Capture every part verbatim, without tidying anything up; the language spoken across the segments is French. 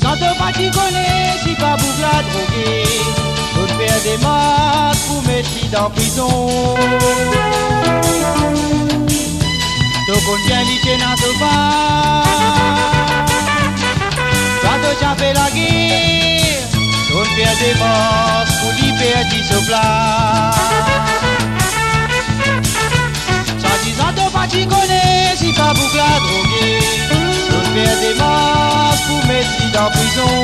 Quand pas tu connais, si pas pour la droguer, faut faire des maths pour mettre dans prison. Donc on vient licher dans ce bar. Quand tu as fait la guerre, on fait des morts pour libérer du plat. Ça disant ton pas tu connais, si pas pour la droguer, on fait des morts pour mettre dans prison.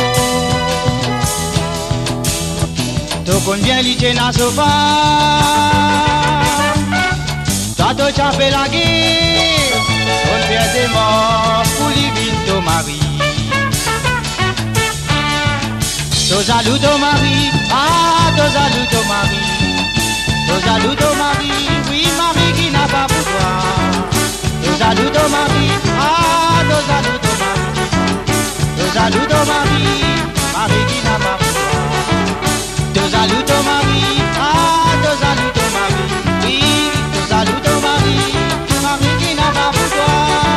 Donc on vient licher dans ce bar. Quand tu as fait la guerre, on fait des morts pour libérer ton mari. Ton jaloux ton mari, ah ton jaloux ton mari. Ton jaloux ton mari, oui mari qui n'a pas pour toi. Ton jaloux ton mari, ah ton jaloux ton mari. Ton jaloux ton mari, mari qui n'a pas pour toi. Ton jaloux ton mari, ah ton jaloux ton mari. Oui, ton jaloux ton mari, mari qui n'a pas pour toi.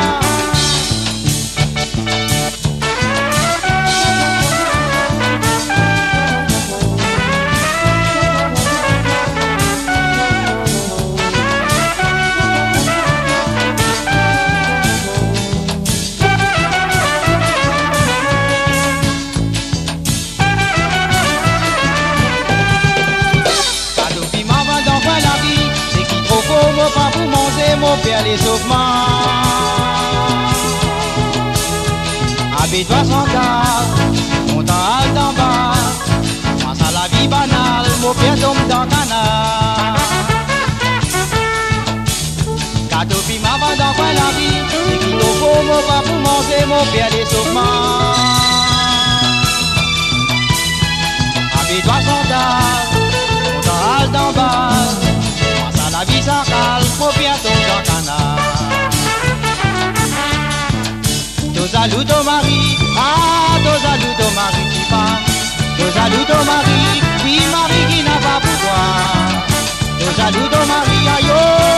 Pas pour manger mon père les sauvements. Avec toi sans cas, mon temps d'en bas. Face à la vie banale, mon père tombe dans le canal. Cadeau puis maman dans la vie, c'est qui t'en faut, moi pas pour manger mon père les sauvements. Avec toi sans cas, mon temps d'en bas. La vie ça calme, faut bientôt dans le canal. Ton jaloux ton mari, ah ton jaloux ton mari qui part. Ton jaloux ton mari, oui mari qui n'a pas pour toi. Ton jaloux ton mari, aïe oh.